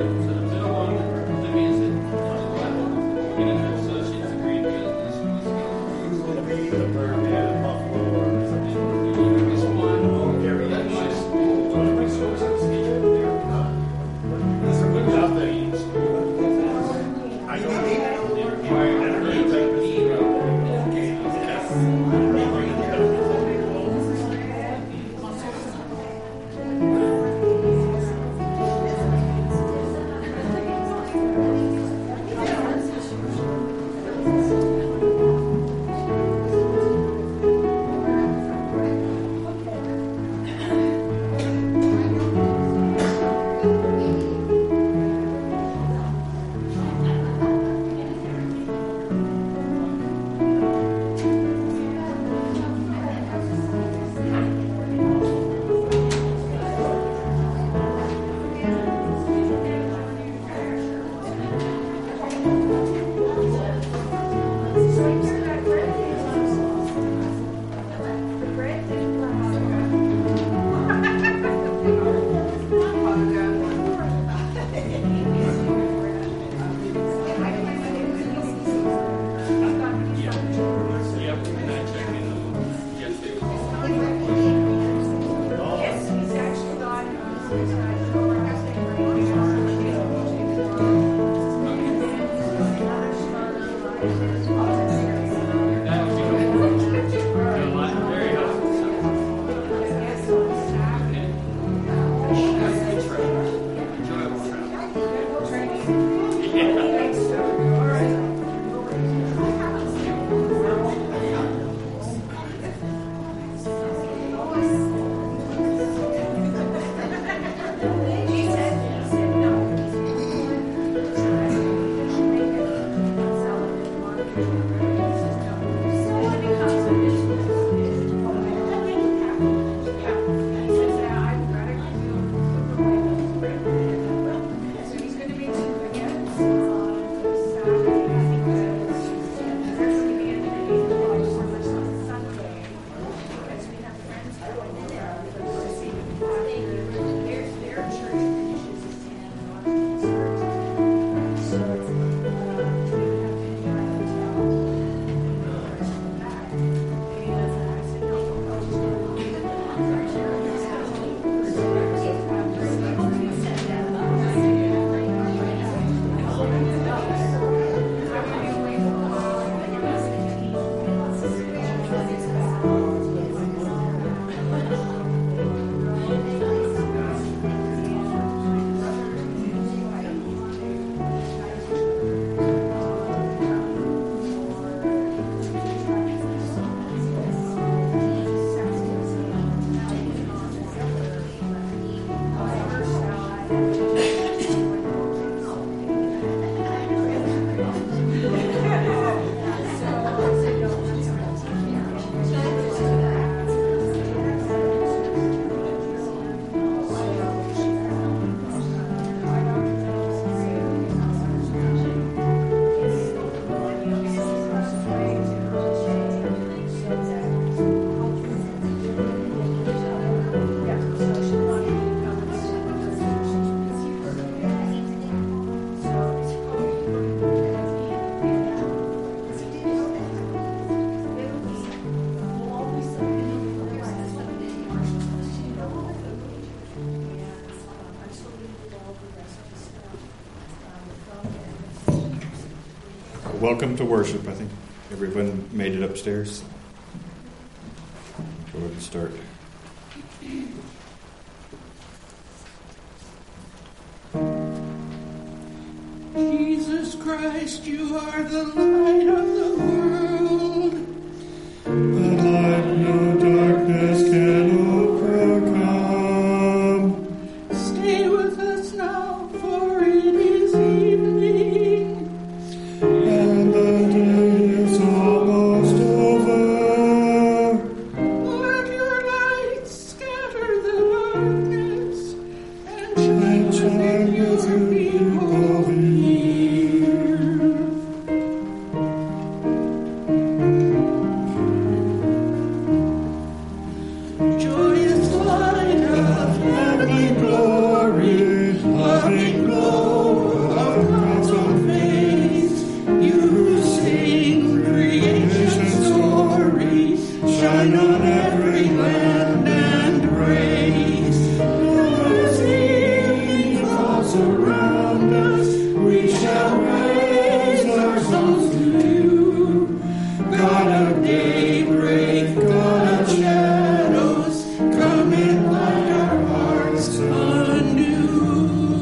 Welcome to worship. I think everyone made it upstairs. Go ahead and start. Jesus Christ, you are the light of the world. The light no darkness can overcome. Stay with us now, for it is evening. And the day is almost over. Let your light scatter the darkness and shine with your people here. Joyous light of heavenly glory, loving glory. surround us, we shall raise our songs to you. God of daybreak, God of shadows, come and light our hearts anew.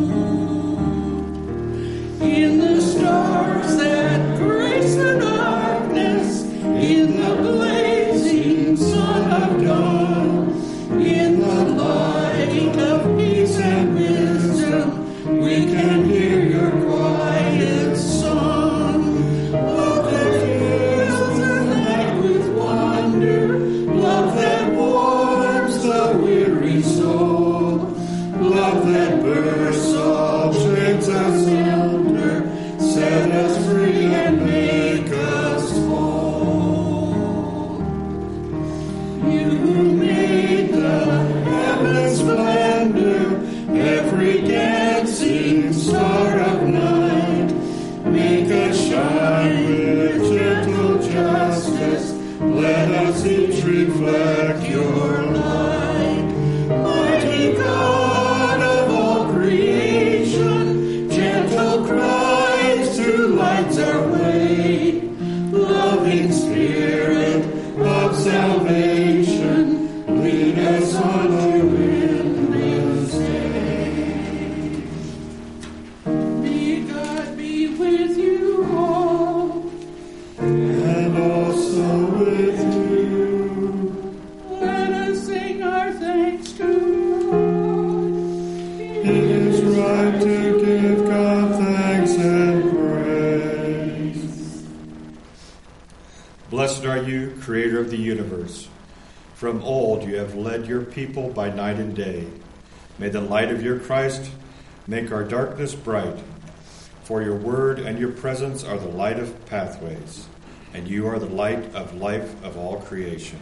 In the stars that grace the darkness, in the blazing sun of dawn, in the light of peace and wisdom, we can hear your quiet song. Love that fills the night with wonder, love that warms the weary soul, love that bursts all chains asunder, set us free and make us whole. You made the heaven's splendor, every dancing star of night. Make us shine with gentle justice, let us each reflect your light. Mighty God of all creation, gentle Christ who lights our way, loving Spirit of salvation, lead us on to endless day. May God be with you all, and also with you. let us sing our thanks to God. It is right to give God thanks and praise. Blessed are you, Creator of the universe. From old you have led your people by night and day. May the light of your Christ make our darkness bright. For your word and your presence are the light of pathways, and you are the light of life of all creation.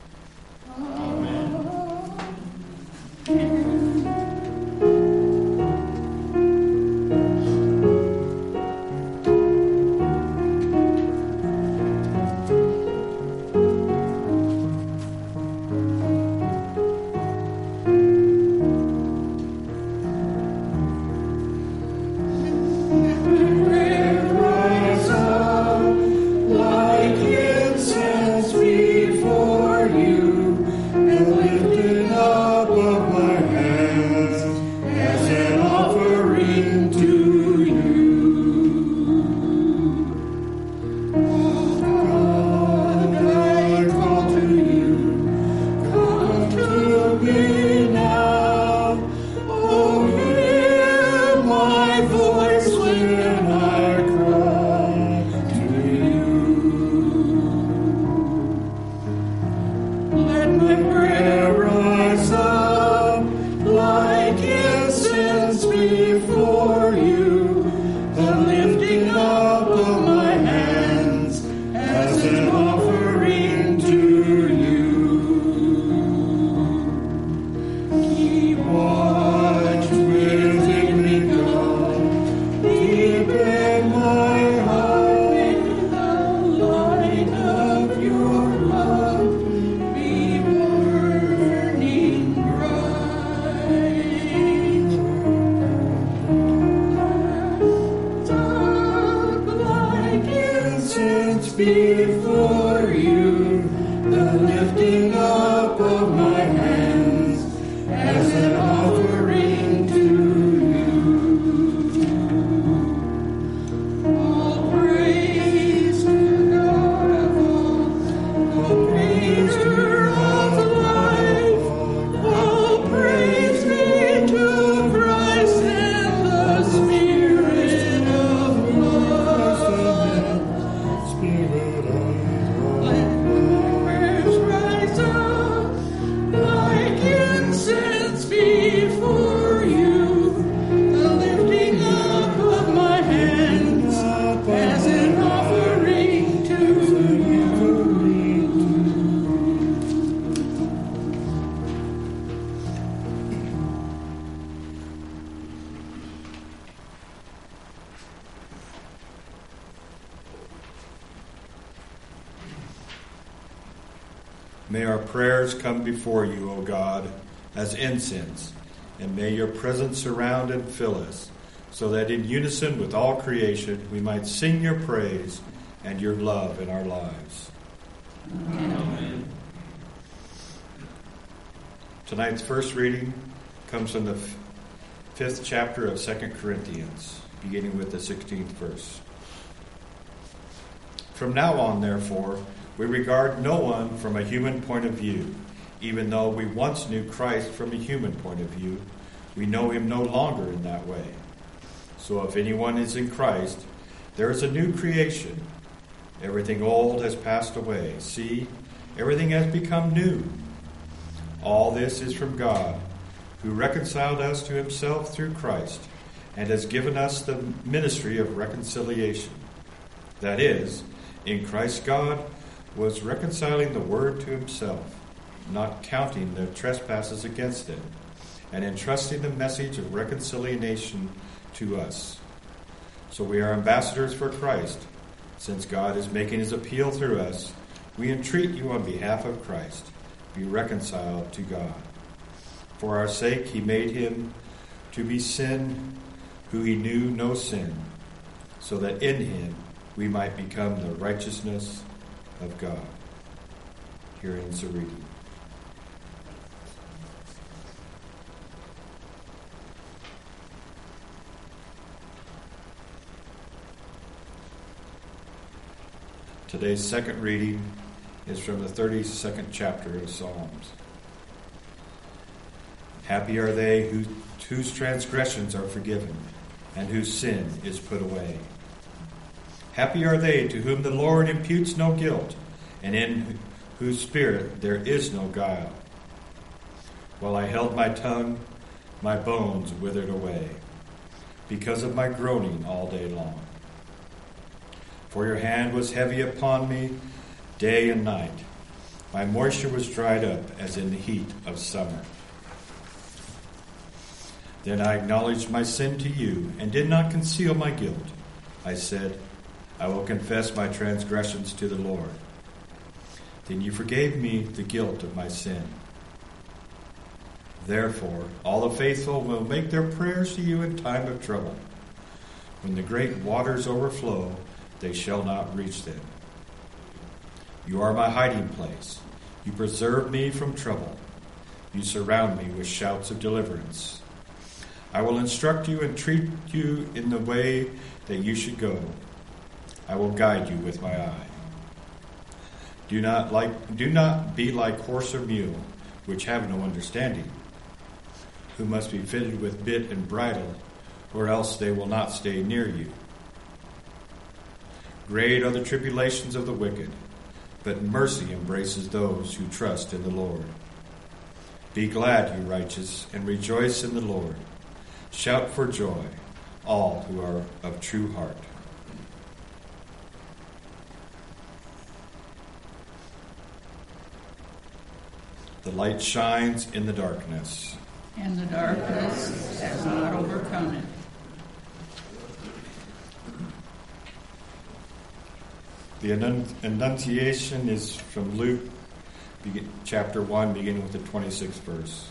Rise up like incense before you, and lifting up of my hands as an offering to you. Oh God, I call to you, come to me now. Oh, hear my voice when I cry to you. Let my prayer rise up like incense before you, the lifting up of my hands as an offering to you. Keep watch within me, God, deep in my heart, the light of your love be burning bright. Up like incense before you, the lifting up of my hands as an offering to you. All praise to God of all creator of life. All praise be to Christ and the Spirit of love. Spirit of Let my prayers rise up like incense before you, the lifting up of my hands as an offering to you. May our prayers come before you, O God, as incense, and may your presence surround and fill us, so that in unison with all creation we might sing your praise and your love in our lives. Amen. Tonight's first reading comes from the 5th chapter of 2 Corinthians, beginning with the 16th verse. From now on, therefore, we regard no one from a human point of view. Even though we once knew Christ from a human point of view, we know him no longer in that way. So if anyone is in Christ, there is a new creation. Everything old has passed away. See, everything has become new. All this is from God, who reconciled us to himself through Christ, and has given us the ministry of reconciliation. That is, in Christ God was reconciling the world to himself, not counting their trespasses against them, and entrusting the message of reconciliation to us. So we are ambassadors for Christ. Since God is making his appeal through us, we entreat you on behalf of Christ, be reconciled to God. For our sake he made him to be sin who he knew no sin, so that in him we might become the righteousness of God. Here ends the reading. Today's second reading is from the 32nd chapter of Psalms. Happy are they whose transgressions are forgiven and whose sin is put away. Happy are they to whom the Lord imputes no guilt, and in whose spirit there is no guile. While I held my tongue, my bones withered away, because of my groaning all day long. For your hand was heavy upon me day and night. My moisture was dried up as in the heat of summer. Then I acknowledged my sin to you and did not conceal my guilt. I said, I will confess my transgressions to the Lord. Then you forgave me the guilt of my sin. Therefore, all the faithful will make their prayers to you in time of trouble. When the great waters overflow, they shall not reach them. You are my hiding place. You preserve me from trouble. You surround me with shouts of deliverance. I will instruct you and treat you in the way that you should go. I will guide you with my eye. Do not be like horse or mule, which have no understanding, who must be fitted with bit and bridle, or else they will not stay near you. Great are the tribulations of the wicked, but mercy embraces those who trust in the Lord. Be glad, you righteous, and rejoice in the Lord. Shout for joy, all who are of true heart. The light shines in the darkness, And the darkness has not overcome it. The Annunciation is from Luke chapter 1, beginning with the 26th verse.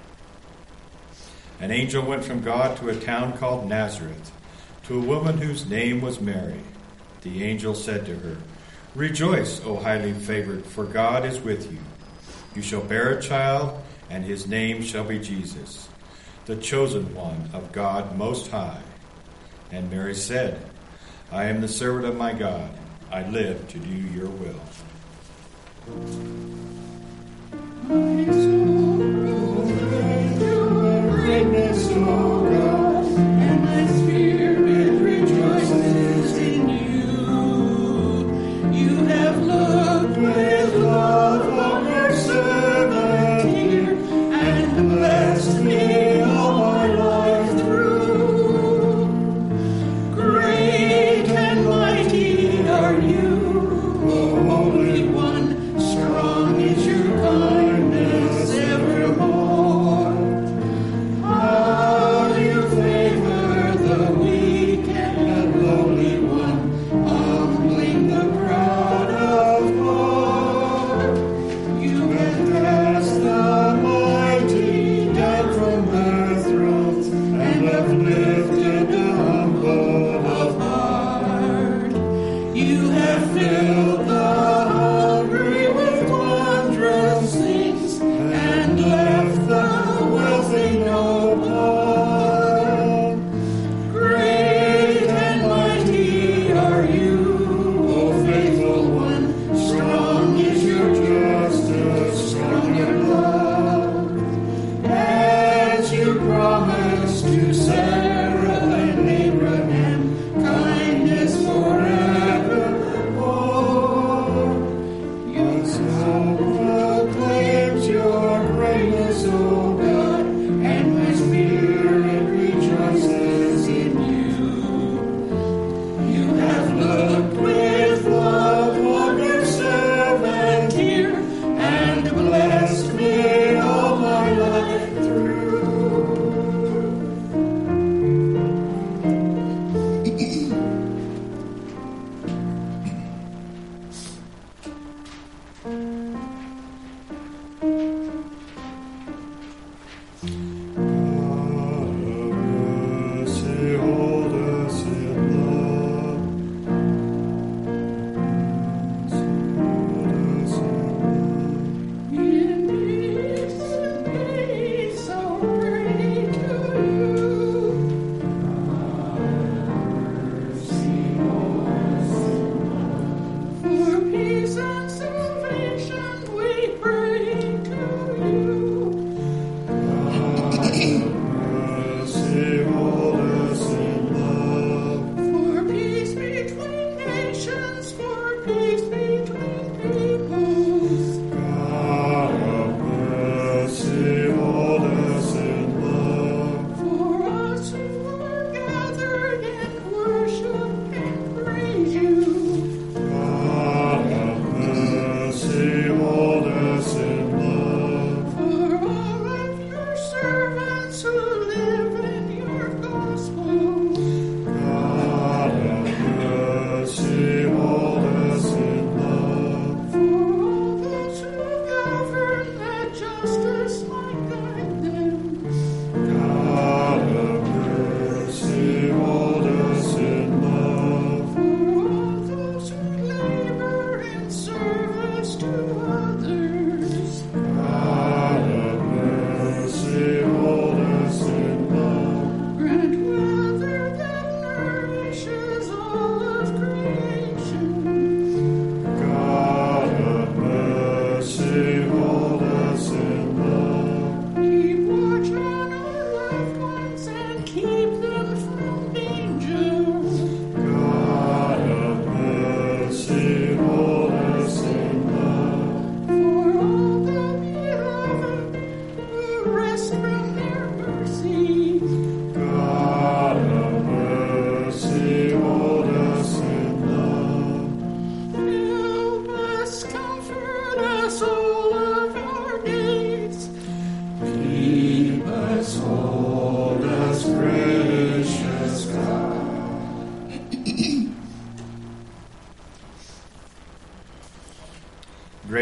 An angel went from God to a town called Nazareth, to a woman whose name was Mary. The angel said to her, Rejoice, O highly favored, for God is with you. You shall bear a child, and his name shall be Jesus, the chosen one of God Most High. And Mary said, I am the servant of my God. I live to do your will. My soul praise your greatness, O God, and my spirit rejoices in you. You have looked with love on your servant here, and blessed me all my life through. Great and mighty are you, O Holy One, strong is your kindness evermore. Hallelujah.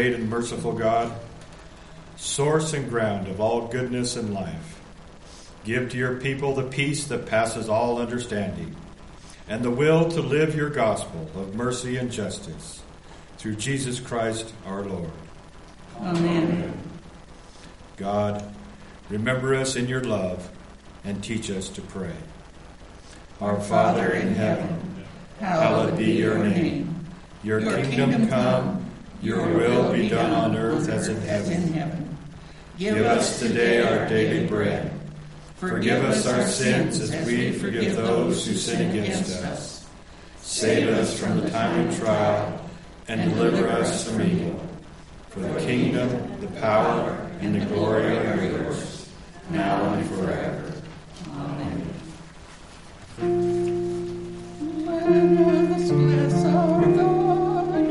great and merciful God, source and ground of all goodness and life, give to your people the peace that passes all understanding, and the will to live your gospel of mercy and justice, through Jesus Christ our Lord. Amen. God, remember us in your love and teach us to pray. Our Father in heaven, hallowed be your name. Your kingdom come, your will be done on earth as in heaven. Give us today our daily bread. Forgive us our sins as we forgive those who sin against us. Save us from the time of trial and deliver us from evil. For the kingdom, the power, and the glory are yours, now and forever. Amen. Let us bless our God.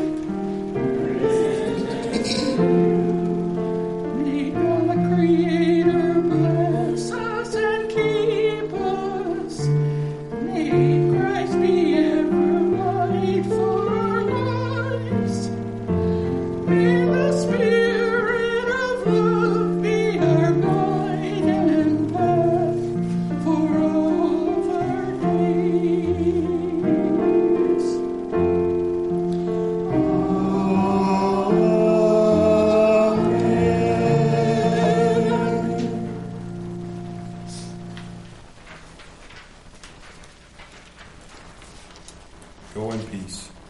May God Creator bless us and keep us. May Christ be ever light for our lives. May the Spirit of love be our guide and path for all of our days. Go in peace.